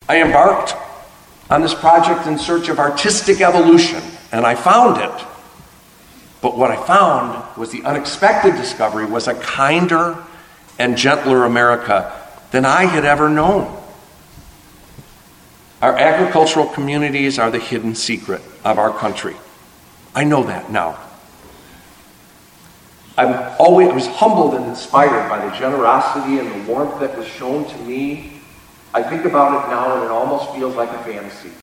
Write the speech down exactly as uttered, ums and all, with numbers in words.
I embarked on this project in search of artistic evolution, and I found it. But what I found was the unexpected discovery was a kinder and gentler America than I had ever known. Our agricultural communities are the hidden secret of our country. I know that now. I'm always, I was humbled and inspired by the generosity and the warmth that was shown to me. I think about it now and it almost feels like a fantasy.